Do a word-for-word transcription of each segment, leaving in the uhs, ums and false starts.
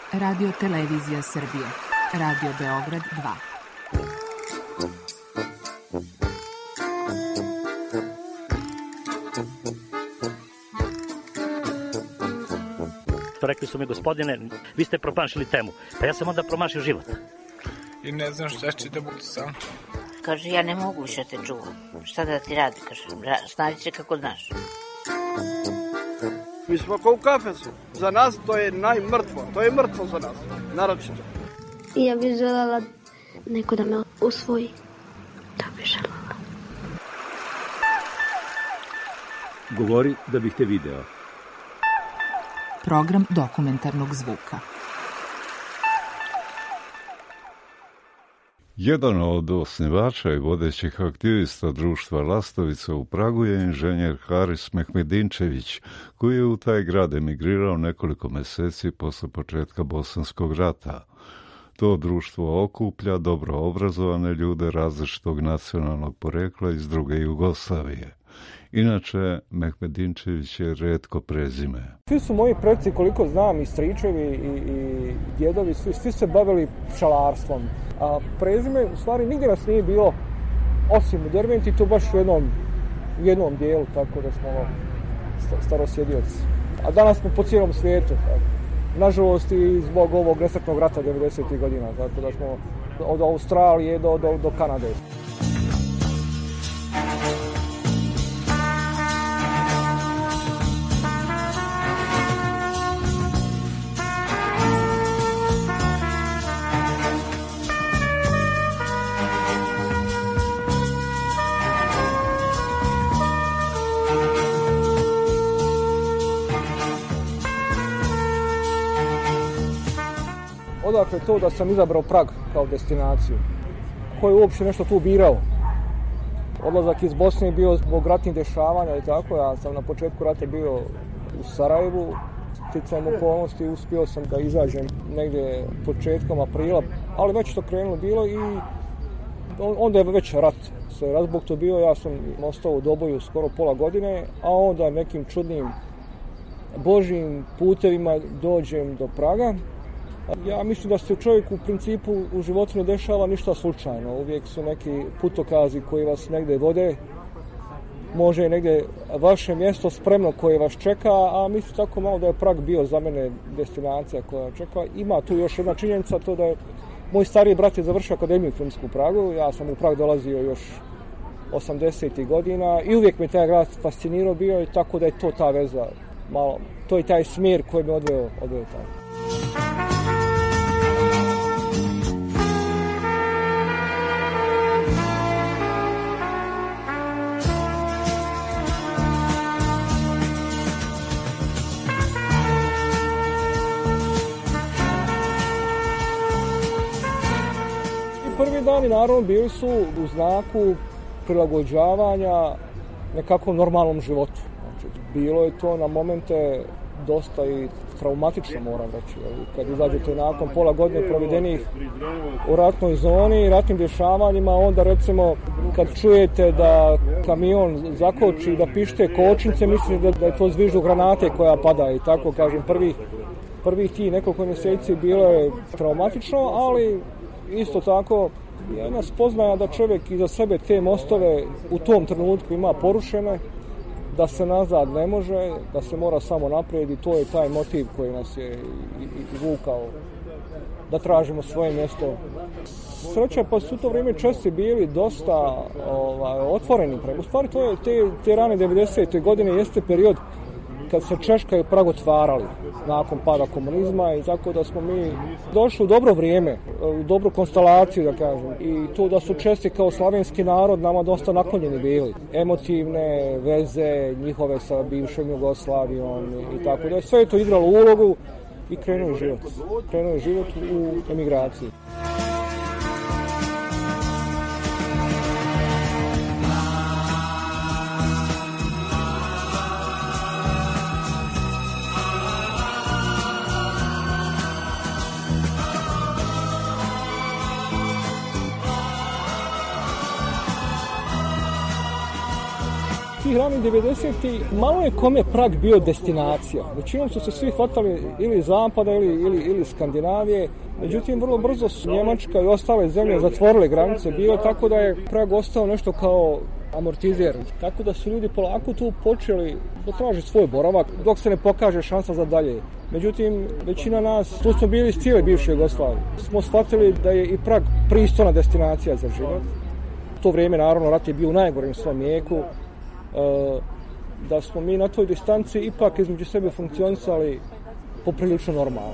Radio Televizija Srbije. Radio Beograd dva. Rekli su mi, gospodine, vi ste promašili temu. Pa ja sam onda promašio život. I ne znam šta će da budu sam. Kaže, ja ne mogu više te čuvam. Šta da ti radi, kaže, snađi se kako znaš. Mi smo kao u kafesu. Za nas to je najmrtvo. To je mrtvo za nas. Naročito. I ja bih željela neko da me usvoji. To bih željela. Govori da bih te video. Program dokumentarnog zvuka. Jedan od osnivača i vodećih aktivista društva Lastovica u Pragu je inženjer Haris Mehmedinčević, koji je u taj grad emigrirao nekoliko meseci posle početka Bosanskog rata. To društvo okuplja dobro obrazovane ljude različitog nacionalnog porekla iz druge Jugoslavije. Inače, Mehmedinčević je retko prezime. Svi su moji preci, koliko znam, i stričevi i, i djedovi, svi, svi se bavili pčelarstvom. A prezime, u stvari, nigdje nas nije bilo, osim u Derventi, to baš u jednom, u jednom dijelu, tako da smo starosjedioci. A danas smo po cijelom svijetu, tako. Nažalost i zbog ovog nesretnog rata devedesetih godina, tako da smo od Australije do, do, do Kanade. Odakle to da sam izabrao Prag kao destinaciju? Ko je uopće nešto tu birao? Odlazak iz Bosne je bio zbog ratnih dešavanja i tako. Ja sam na početku rata bio u Sarajevu. Sticajem okolnosti uspio sam da izađem negdje početkom aprila, ali već to krenulo bilo i onda je već rat se razbukto bio. Ja sam ostao u Doboju skoro pola godine, a onda nekim čudnim božjim putevima dođem do Praga. Ja mislim da se čovjek u principu u životu ne dešava ništa slučajno. Uvijek su neki putokazi koji vas negdje vode. Može je negdje vaše mjesto spremno koje vas čeka, a mislim tako malo da je Prag bio za mene destinacija koja čeka. Ima tu još jedna činjenica, to da je moj stariji brat je završio akademiju filmsku u Pragu. Ja sam u Prag dolazio još osamdesetih godina i uvijek me taj grad fascinirao bio i tako da je to ta veza malo. To je taj smjer koji me odveo, odveo tamo. Prvi dani naravno bili su u znaku prilagođavanja nekakvom normalnom životu. Znači, bilo je to na momente dosta i traumatično, moram reći. Kad izađete nakon pola godine provedenih u ratnoj zoni i ratnim dešavanjima, onda recimo kad čujete da kamion zakoči, da pište kočnice, mislite da, da je to zviždu granate koja pada i tako kažem. Prvih, prvih ti nekoliko mjeseci bilo je traumatično, ali isto tako jedna spoznaja da čovjek iza sebe te mostove u tom trenutku ima porušene, da se nazad ne može, da se mora samo naprijed i to je taj motiv koji nas je i, i, i vukao da tražimo svoje mjesto. Sreća pa su u to vrijeme Česi bili dosta ovaj, otvoreni. U stvari to je te, te rane devedesete godine jeste period kad se Češka i Prag otvarali nakon pada komunizma i tako da smo mi došli u dobro vrijeme, u dobru konstelaciju da kažem i to da su Česi kao slavenski narod nama dosta naklonjeni bili. Emotivne veze njihove sa bivšom Jugoslavijom i tako da sve je to igralo ulogu i krenuo je život. Krenuo je život u emigraciji. ranih devedesetih malo je kome Prag bio destinacija. Većinom su se svi hvatali ili zapada ili, ili, ili Skandinavije. Međutim, vrlo brzo su Njemačka i ostale zemlje zatvorile granice bilo, tako da je Prag ostao nešto kao amortizer. Tako da su ljudi polako tu počeli da traže svoj boravak dok se ne pokaže šansa za dalje. Međutim, većina nas, tu smo bili iz cijele bivše Jugoslavije, smo shvatili da je i Prag pristojna destinacija za život. U to vrijeme, naravno, rat je bio u najgorem svom jeku, da smo mi na toj distanci ipak između sebe funkcionisali poprilično normalno.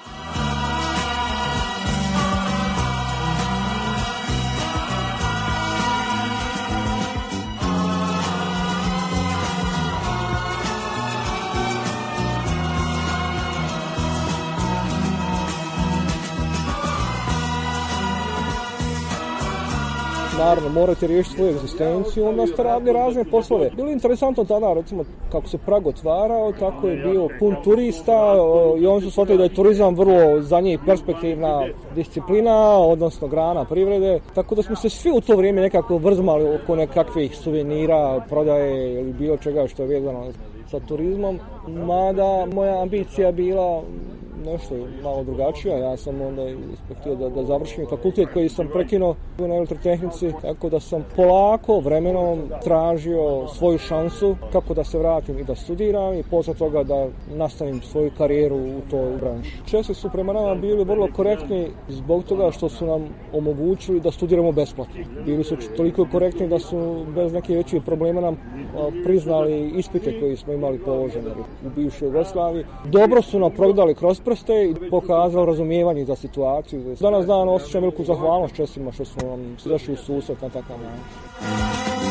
Naravno, morate riješiti svoju egzistenciju, onda ste radili razne poslove. Bilo je interesantno tada, recimo, kako se Prag otvarao, tako je bio pun turista i oni su shvatili da je turizam vrlo za njih perspektivna disciplina, odnosno grana privrede. Tako da smo se svi u to vrijeme nekako vrzmali oko nekakvih suvenira, prodaje ili bilo čega što je vezano sa turizmom. Mada moja ambicija bila nešto malo drugačija. Ja sam onda htio da, da završim fakultet koji sam prekinuo na elektrotehnici, tako da sam polako vremenom tražio svoju šansu kako da se vratim i da studiram i posle toga da nastavim svoju karijeru u toj branši. Česi su prema nama bili vrlo korektni zbog toga što su nam omogućili da studiramo besplatno. Bili su toliko korektni da su bez nekih većih problema nam priznali ispite koji smo imali položene u bivšoj Jugoslaviji. Dobro su nam progledali kroz prste i pokazali razumijevanje za situaciju. Danas dan osjećam veliku zahvalnost Česima što su nam došli u susret na takav način.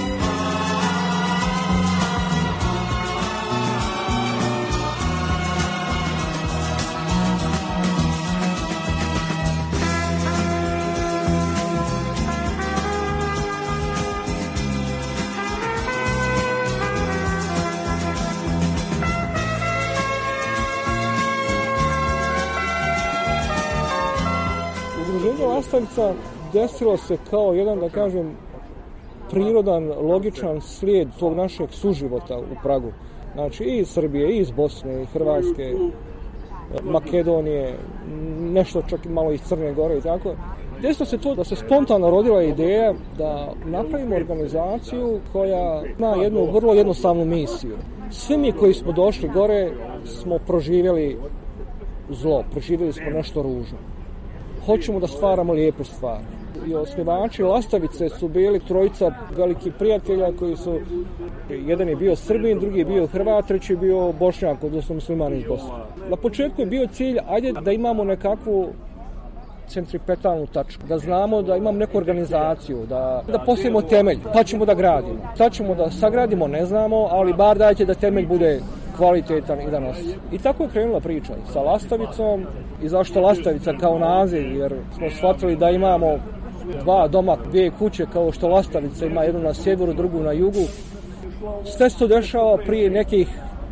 Lastavica desilo se kao jedan, da kažem, prirodan, logičan slijed tog našeg suživota u Pragu. Znači i iz Srbije, i iz Bosne, i Hrvatske, Makedonije, nešto čak malo iz Crne Gore i tako. Desilo se to da se spontano rodila ideja da napravimo organizaciju koja ima jednu vrlo jednostavnu misiju. Svi mi koji smo došli gore smo proživjeli zlo, proživjeli smo nešto ružno. Hoćemo da stvaramo lijepe stvari. I osnivači Lastavice su bili trojica velikih prijatelja koji su, jedan je bio Srbin, drugi je bio Hrvat, treći je bio Bošnjak, odnosno musliman iz Bosne. Na početku je bio cilj, ajde da imamo nekakvu centripetalnu tačku, da znamo da imamo neku organizaciju, da, da postavimo temelj, pa ćemo da gradimo. Sad ćemo da sagradimo, ne znamo, ali bar dajte da temelj bude kvalitetan i da nosi. I tako je krenula priča sa Lastavicom. I zašto Lastavica kao naziv? Jer smo shvatili da imamo dva doma, dvije kuće, kao što Lastavica ima jednu na sjeveru, drugu na jugu. Sve se to dešava prije nekih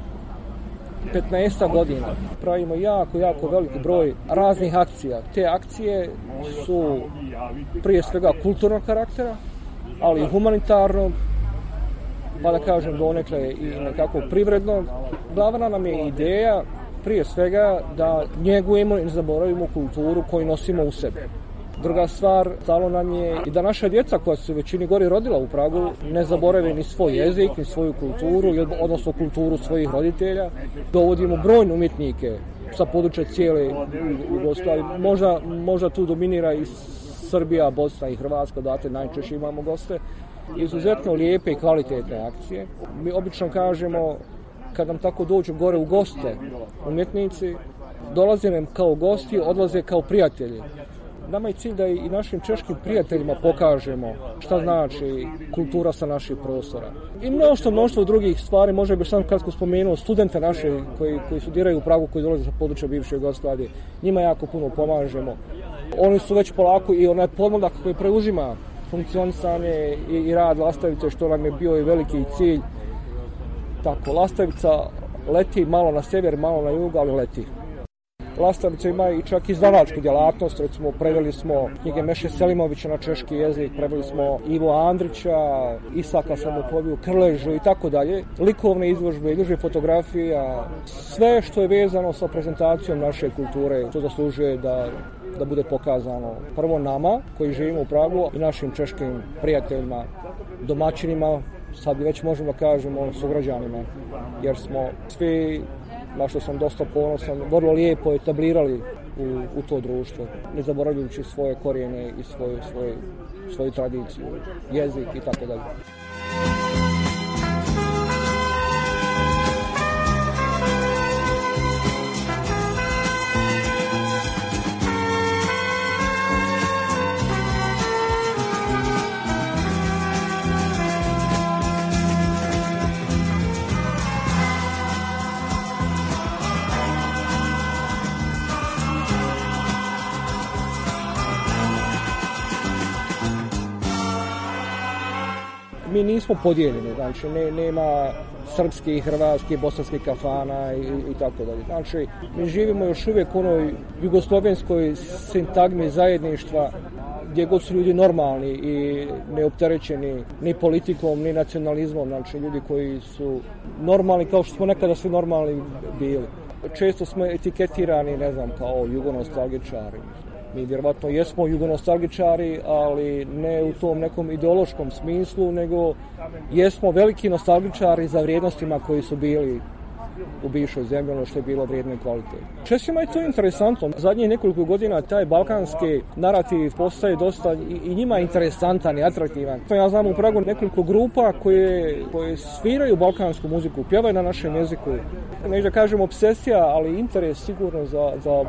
petnaest godina. Pravimo jako, jako veliki broj raznih akcija. Te akcije su prije svega kulturnog karaktera, ali i humanitarnog, pa da kažem donekle i nekako privrednog. Glavna nam je ideja prije svega da njegujemo i ne zaboravimo kulturu koju nosimo u sebi. Druga stvar, stalo nam je i da naša djeca koja su se većini gore rodila u Pragu ne zaborave ni svoj jezik, ni svoju kulturu, odnosno kulturu svojih roditelja. Dovodimo brojne umjetnike sa područja cijele Jugoslavije. Možda, možda tu dominira i Srbija, Bosna i Hrvatska, date najčešće imamo goste. Izuzetno lijepe i kvalitetne akcije. Mi obično kažemo, kad nam tako dođu gore u goste umjetnici, dolaze nam kao gosti, odlaze kao prijatelji. Nama je cilj da i našim češkim prijateljima pokažemo šta znači kultura sa naših prostora. I mnoštvo, mnoštvo drugih stvari, možda bih sam kratko spomenuo studente naše koji, koji studiraju u Pragu, koji dolaze sa područja bivše Jugoslavije. Njima jako puno pomažemo. Oni su već polako i onaj podmladak koji preuzima funkcionisanje i, i rad Lastavice, što nam je bio i veliki cilj. Tako, Lastavica leti malo na sjever, malo na jug, ali leti. Lastavica ima i čak izdavačku djelatnost, recimo preveli smo knjige Meše Selimovića na češki jezik, preveli smo Ivo Andrića, Isaka Samopoviju, Krležu i tako dalje, likovne izložbe, izložbe fotografija, sve što je vezano sa prezentacijom naše kulture, to zaslužuje da da bude pokazano prvo nama koji živimo u Pragu i našim češkim prijateljima, domaćinima, sad već možemo da kažemo sugrađanima, jer smo svi, na što sam dosta ponosan, vrlo lijepo etablirali u, u to društvo, ne zaboravljajući svoje korijene i svoju, svoju, svoju tradiciju, jezik i tako dalje. Mi nismo podijeljeni, znači ne, nema srpskih, hrvatskih, bosanskih kafana i, i tako dalje. Znači, mi živimo još uvijek u onoj jugoslovenskoj sintagmi zajedništva gdje god su ljudi normalni i neopterećeni ni politikom, ni nacionalizmom, znači ljudi koji su normalni kao što smo nekada svi normalni bili. Često smo etiketirani, ne znam, kao jugonostalgičari. Mi vjerovatno jesmo jugonostalgičari, ali ne u tom nekom ideološkom smislu, nego jesmo veliki nostalgičari za vrijednostima koji su bili u bivšoj zemlji, ono što je bilo vrijedno i kvalitetno. Česima je to interesantno. Zadnjih nekoliko godina taj balkanski narativ postaje dosta i, i njima interesantan i atraktivan. Ja znam u Pragu nekoliko grupa koje, koje sviraju balkansku muziku, pjevaju na našem jeziku. Neću da kažem obsesija, ali interes sigurno za, za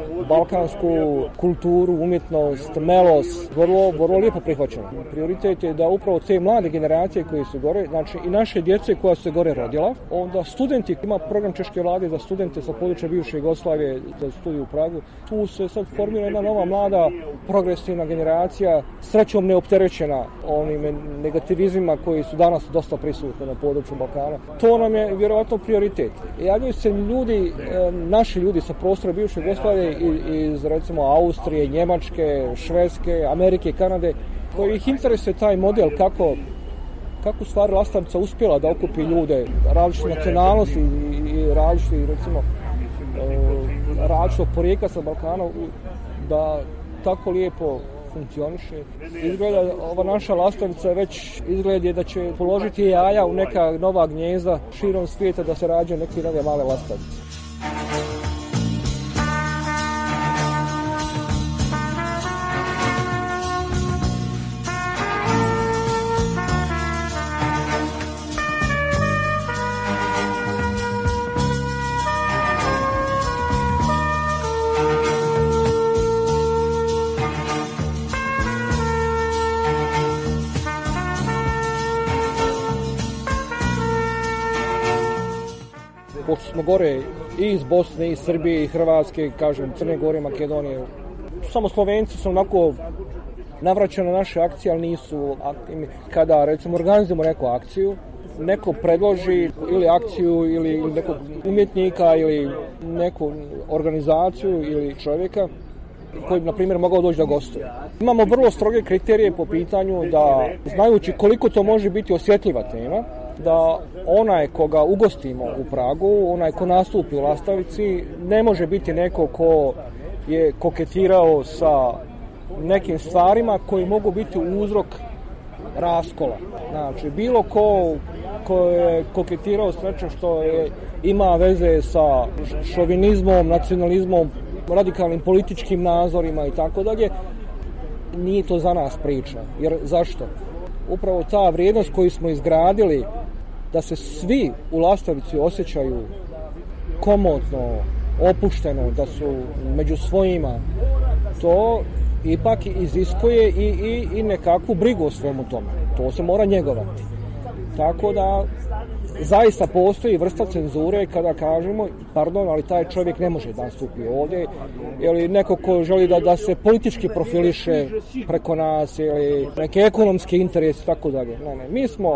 balkansku kulturu, umjetnost, melos, vrlo, vrlo lijepo prihvaćeno. Prioritet je da upravo te mlade generacije koje su gore, znači i naše djece koja su se gore rodila, onda studenti, ima program češke vlade za studente sa područja bivše Jugoslavije za studiju u Pragu. Tu se sad formira jedna nova mlada progresivna generacija, srećom neopterećena onim negativizmima koji su danas dosta prisutni na području Balkana. To nam je vjerovatno prioritet. Javljaju se ljudi, naši ljudi sa prostora bivše Jugoslavije iz recimo Austrije, Njemačke, Švedske, Amerike, Kanade, koji ih interesuje taj model kako kako stvari Lastavica uspjela da okupi ljude različite nacionalnosti i, i različite, recimo, različitog porijekla sa Balkana, da tako lijepo funkcioniše. Izgleda, ova naša Lastavica već izgleda da će položiti jaja u neka nova gnjezda širom svijeta, da se rađaju neke nove male Lastavice. Pošto smo gore i iz Bosne, i Srbije, i Hrvatske, kažem, Crne Gore, Makedonije. Samo Slovenci su onako navraćani na naše akcije, ali nisu aktivni. Kada, recimo, organizujemo neku akciju, neko predloži ili akciju ili nekog umjetnika ili neku organizaciju ili čovjeka koji bi, na primjer, mogao doći da gostuje. Imamo vrlo stroge kriterije po pitanju da, znajući koliko to može biti osjetljiva tema, da onaj koga ugostimo u Pragu, onaj ko nastupi u Lastavici, ne može biti neko ko je koketirao sa nekim stvarima koji mogu biti uzrok raskola. Znači, bilo ko, ko je koketirao s nečim što je, ima veze sa šovinizmom, nacionalizmom, radikalnim političkim nazorima i tako dalje, nije to za nas priča. Jer zašto? Upravo ta vrijednost koju smo izgradili, da se svi u Lastavici osjećaju komotno, opušteno, da su među svojima, to ipak iziskuje i, i, i nekakvu brigu o svemu tome. To se mora njegovati. Tako da zaista postoji vrsta cenzure kada kažemo, pardon, ali taj čovjek ne može da nastupi ovdje, ili neko ko želi da, da se politički profiliše preko nas, ili neke ekonomske interese, tako dalje. Ne, ne. Mi smo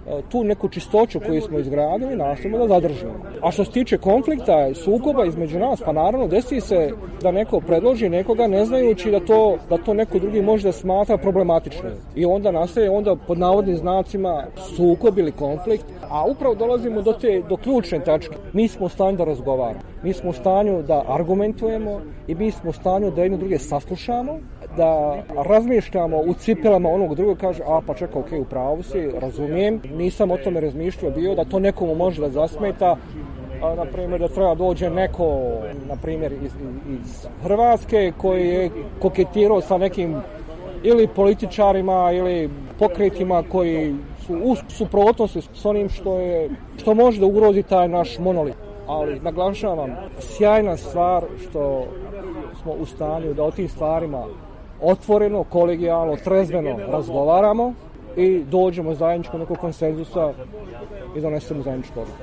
tu neku čistoću koju smo izgradili nastojimo da zadržimo. A što se tiče konflikta, sukoba između nas, pa naravno desi se da neko predloži nekoga ne znajući da to, da to neko drugi može da smatra problematično. I onda nastaje onda pod navodnim znacima sukob ili konflikt, a upravo dolazimo do te do ključne tačke. Mi smo u stanju da razgovaramo, mi smo u stanju da argumentujemo i mi smo u stanju da jedno druge saslušamo, da razmišljamo u cipelama onog drugog, kaže, a pa čekaj, okej, u pravu si, razumijem, nisam o tome razmišljao bio, da to nekomu može da zasmeta, a, na primjer, da treba dođe neko, na primjer, iz, iz Hrvatske koji je koketirao sa nekim ili političarima ili pokretima koji su u suprotnosti s onim što je, što može da ugrozi taj naš monolit. Ali naglašavam, sjajna stvar što smo u stanju da o tim stvarima otvoreno, kolegijalno, trezveno razgovaramo i dođemo zajedničko nekog konsenzusa i donesemo zajedničku odluku.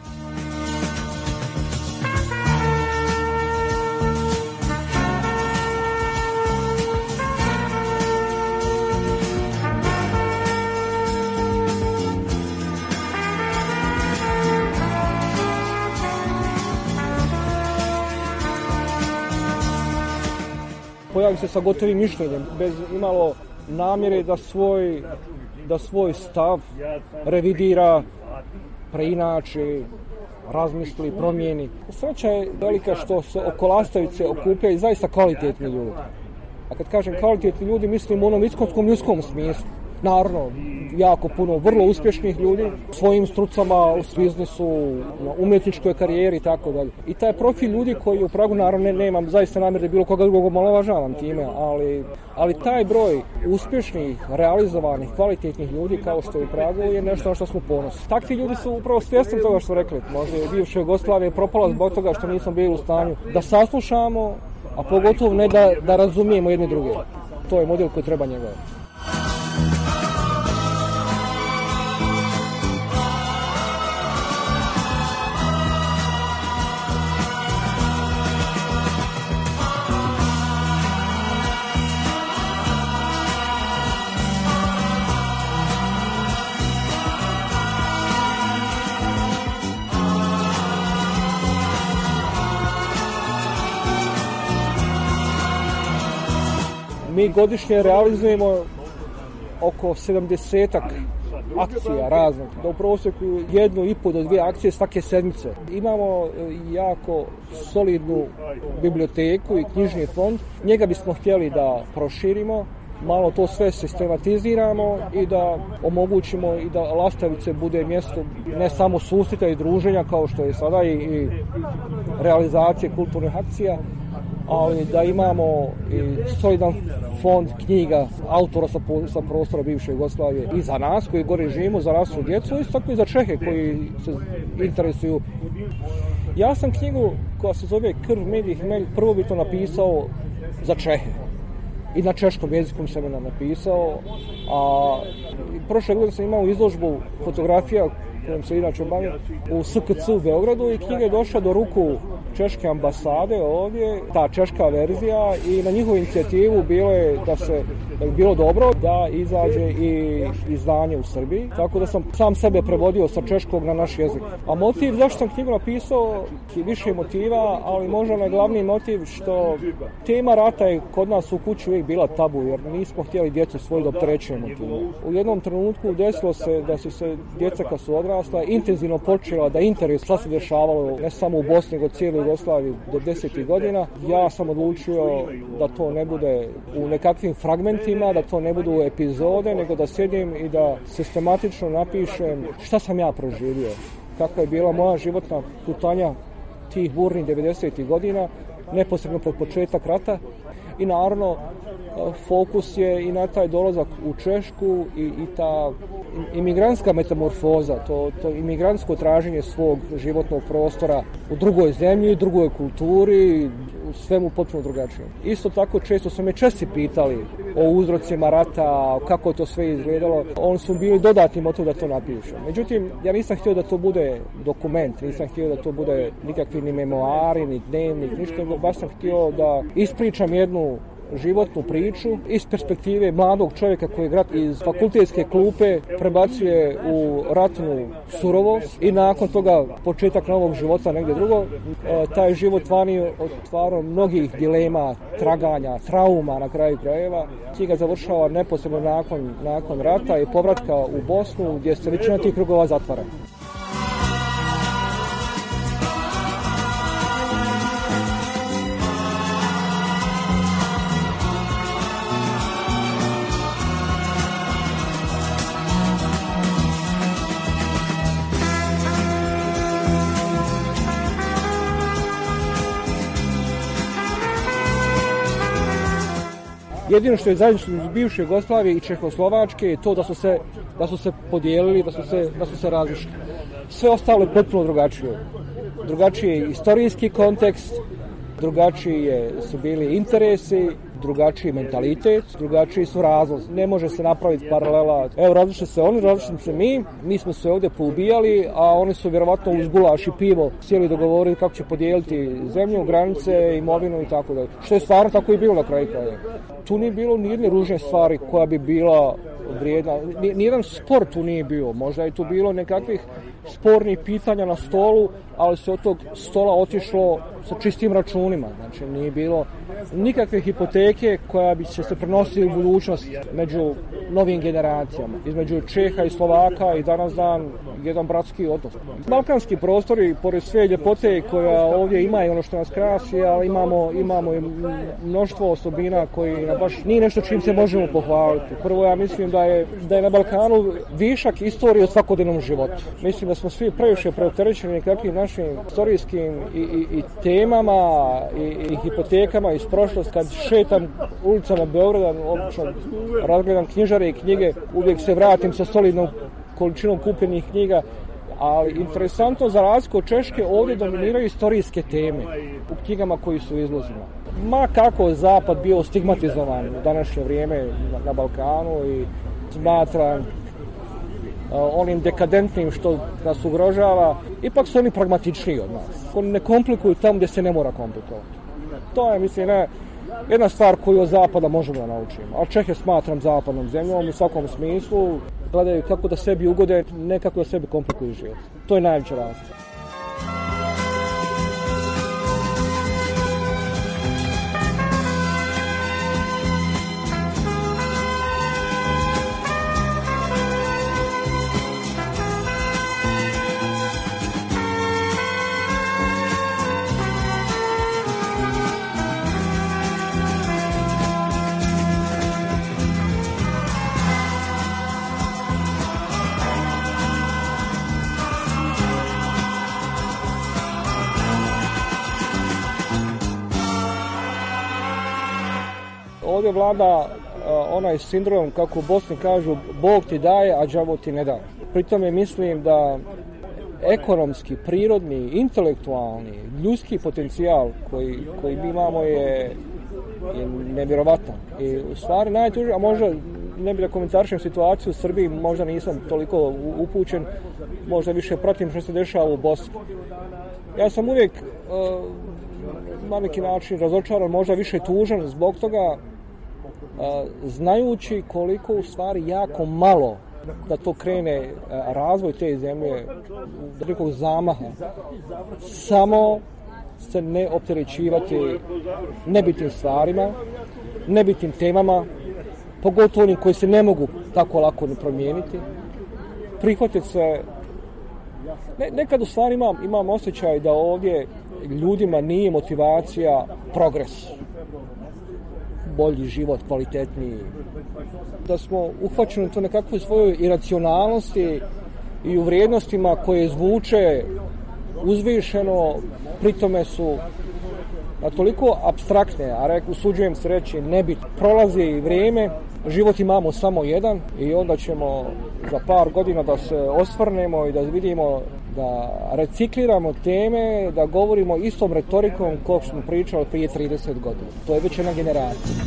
Pojavi se sa gotovim mišljenjem, bez imalo namjere da svoj, da svoj stav revidira, preinači, razmisli, promijeni. Sreća je velika što se oko Lastovice okupljaju zaista kvalitetni ljudi. A kad kažem kvalitetni ljudi, mislim u onom iskonskom ljudskom smislu. Naravno, jako puno vrlo uspješnih ljudi, svojim strucama u biznisu, na umjetničkoj karijeri i tako dalje. I taj profil ljudi koji u Pragu, naravno ne, nemam zaista namjer da bilo koga drugog omalovažavam time, ali, ali taj broj uspješnih, realizovanih, kvalitetnih ljudi kao što je u Pragu je nešto na što smo ponosni. Takvi ljudi su upravo svjesni toga što rekli. Možda je bivša Jugoslavija propala zbog toga što nismo bili u stanju da saslušamo, a pogotovo ne da, da razumijemo jedne druge. To je model koji treba njegovati. Mi godišnje realizujemo oko sedamdesetak akcija raznih, da u prosjeku jednu i po do dvije akcije svake sedmice. Imamo jako solidnu biblioteku i knjižni fond, njega bismo htjeli da proširimo, malo to sve sistematiziramo i da omogućimo i da Lastovice bude mjesto ne samo susreta i druženja kao što je sada i, i realizacije kulturnih akcija, ali da imamo i solidan fond knjiga autora sa, sa prostora bivše Jugoslavije i za nas koji gore živimo, za našu djecu, isto tako i za Čehe koji se interesuju. Ja sam knjigu koja se zove Krv, med i hmelj prvobitno napisao za Čehe. I na češkom jeziku sam je napisao, a prošle godine sam imao izložbu fotografija kojom se inače bavim u S K C u Beogradu i knjiga je došla do ruku češke ambasade ovdje, ta češka verzija, i na njihovu inicijativu bilo je da se da bi bilo dobro da izađe i izdanje u Srbiji, tako da sam sam sebe prevodio sa češkog na naš jezik. A motiv zašto sam knjigu napisao je više motiva, ali možda najglavniji motiv što tema rata je kod nas u kući uvijek bila tabu, jer nismo htjeli djecu svoju da opterećujemo time. U jednom trenutku desilo se da su se djeca kad su odrasla intenzivno počela da interes šta se dešavalo ne samo u Bosni, nego cijelu Jugoslaviji do desetih godina. Ja sam odlučio da to ne bude u nekakvim fragmentima, da to ne budu epizode, nego da sjedim i da sistematično napišem šta sam ja proživio, kakva je bila moja životna putanja tih burnih devedesetih godina, neposredno pred početak rata. I naravno fokus je i na taj dolazak u Češku i, i ta imigrantska metamorfoza, to, to imigrantsko traženje svog životnog prostora u drugoj zemlji, drugoj kulturi, u svemu potpuno drugačijem. Isto tako često su me Česi pitali o uzrocima rata, kako to sve izgledalo. Oni su bili dodatni motiv da to napišem. Međutim, ja nisam htio da to bude dokument, nisam htio da to bude nikakvi ni memoari, ni dnevnik, ništa, baš sam htio da ispričam jednu životnu priču iz perspektive mladog čovjeka koji iz fakultetske klupe prebacuje u ratnu surovost i nakon toga početak novog života negdje drugo. E, taj život vani otvara mnogih dilema, traganja, trauma na kraju krajeva. Knjiga završava neposredno nakon, nakon rata i povratka u Bosnu gdje se većina tih krugova zatvara. Jedino što je zajedničko iz bivše Jugoslavije i Čehoslovačke je to da su se, da su se podijelili, da su se, da su se razišli. Sve ostalo je potpuno drugačije. Drugačiji je istorijski kontekst, drugačiji je, su bili interesi, drugačiji mentalitet, drugačiji su razlozi. Ne može se napraviti paralela. Evo, različite se oni, različite se mi. Mi smo se ovdje poubijali, a oni su vjerovatno uz gulaš i pivo sjeli dogovorili kako će podijeliti zemlju, granice, imovinu i tako dalje. Što je stvarno tako i bilo na kraju kraja. Tu nije bilo ni jedne ružne stvari koja bi bila vrijedna. Nijedan spor tu nije bio. Možda je tu bilo nekakvih spornih pitanja na stolu, ali se od tog stola otišlo sa čistim računima. Znači nije bilo nikakve hipoteke koja bi će se prenositi u budućnost među novim generacijama. Između Čeha i Slovaka i danas dan jedan bratski odnos. Balkanski prostori, pored sve ljepote koja ovdje ima i ono što nas krasi, ali imamo, imamo i mnoštvo osobina koji baš nije nešto čim se možemo pohvaliti. Prvo, ja mislim da je, da je na Balkanu višak istorije u svakodnevnom životu. Mislim da smo svi previše preopterećeni nekakvim našim istorijskim i, i, i temama i, i hipotekama iz prošlosti. Kad šetam ulicama Beograda, obično razgledam knjižare i knjige, uvijek se vratim sa solidnom količinom kupljenih knjiga, ali interesantno za razliku od Češke ovdje dominiraju istorijske teme u knjigama koji su izložene. Ma kako Zapad bio stigmatizovan u današnje vrijeme na, na Balkanu i smatra onim dekadentnim što nas ugrožava, ipak su oni pragmatičniji od nas. Oni ne komplikuju tamo gdje se ne mora komplikovati. To je, mislim, ne, jedna stvar koju od Zapada možemo da naučimo. A Čehe smatram zapadnom zemljom u svakom smislu. Gledaju kako da sebi ugode, ne kako da sebi komplikuju život. To je najveća razlika. Ovdje vlada onaj sindrom, kako u Bosni kažu, Bog ti daje, a đavo ti ne daje. Pri tome mislim da ekonomski, prirodni, intelektualni, ljudski potencijal koji, koji mi imamo je, je nevjerovatan. I u stvari najtužnije, a možda ne bi da komentarišem situaciju u Srbiji, možda nisam toliko upućen, možda više pratim što se dešava u Bosni. Ja sam uvijek uh, na neki način razočaran, možda više tužan zbog toga, znajući koliko u stvari jako malo da to krene razvoj te zemlje do nekog zamaha. Samo se ne opterećivati nebitnim stvarima, nebitnim temama, pogotovo onim koji se ne mogu tako lako ne promijeniti. Prihvatiti se. Ne, nekad u stvari imam, imam osjećaj da ovdje ljudima nije motivacija progres. Bolji život, kvalitetniji. Da smo uhvaćeni to nekakvoj svojoj iracionalnosti i u vrijednostima koje zvuče uzvišeno, pritome su a toliko apstraktne, a rek, usuđujem se reći nebit. Prolazi vrijeme, život imamo samo jedan i onda ćemo za par godina da se osvrnemo i da vidimo, da recikliramo teme, da govorimo istom retorikom kao što smo pričali prije trideset godina. To je već jedna generacija.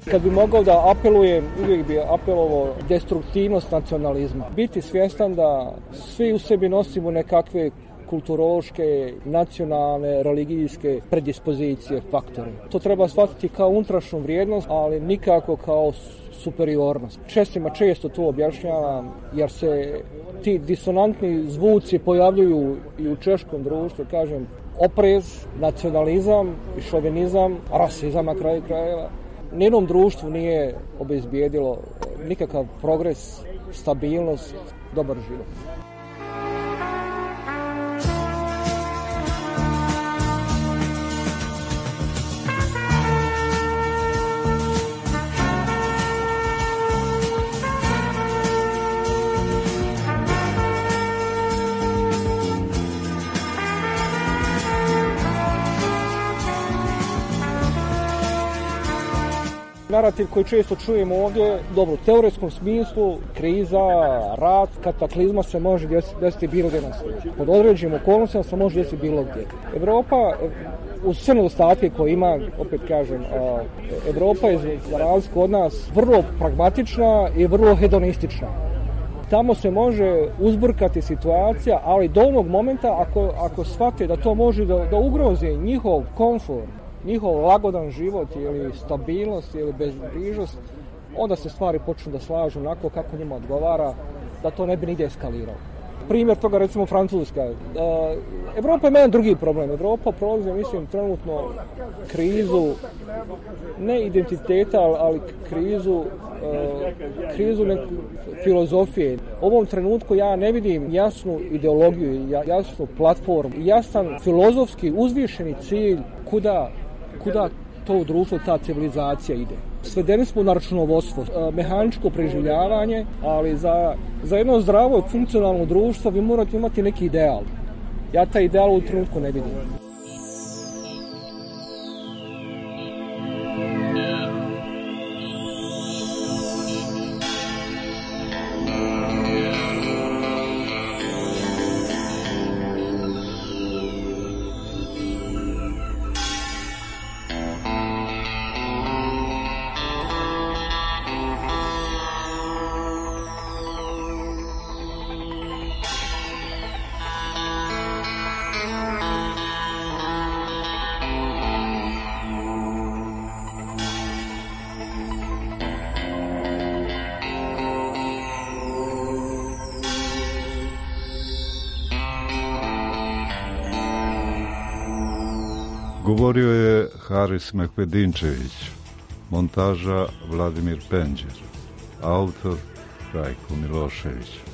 Kad bi mogao da apelujem, uvijek bi apelovao destruktivnost nacionalizma. Biti svjestan da svi u sebi nosimo nekakve kulturološke, nacionalne, religijske predispozicije, faktore. To treba shvatiti kao unutrašnju vrijednost, ali nikako kao superiornost. Čestima često to objašnjavam, jer se ti disonantni zvuci pojavljuju i u češkom društvu, kažem, oprez, nacionalizam, šovinizam, rasizam na kraju krajeva. Nijednom društvu nije obezbijedilo nikakav progres, stabilnost, dobar život. Narativ koji često čujemo ovdje, dobro, u teoretskom smislu, kriza, rat, kataklizma se može desiti bilo gdje na svijetu. Pod određenim okolnostima se može desiti bilo gdje. Evropa, uz sve nedostatke koje ima, opet kažem, Evropa je za razliku od nas vrlo pragmatična i vrlo hedonistična. Tamo se može uzburkati situacija, ali do onog momenta ako, ako shvate da to može da, da ugrozi njihov komfort, njihov lagodan život ili stabilnost ili bezbrižnost, onda se stvari počnu da slažu onako kako njima odgovara, da to ne bi nigdje eskaliralo. Primjer toga, recimo, Francuska. Evropa ima jedan drugi problem. Evropa prolazi, mislim, trenutno krizu, ne identiteta, ali krizu, krizu filozofije. U ovom trenutku ja ne vidim jasnu ideologiju, jasnu platformu, jasan filozofski uzvišeni cilj kuda kuda to društvo, ta civilizacija ide. Svedeni smo na računovodstvo, mehaničko preživljavanje, ali za, za jedno zdravo i funkcionalno društvo vi morate imati neki ideal. Ja taj ideal u trenutku ne vidim. Govorio je Haris Mehmedinčević, montaža Vladimir Penđer, autor Rajko Milošević.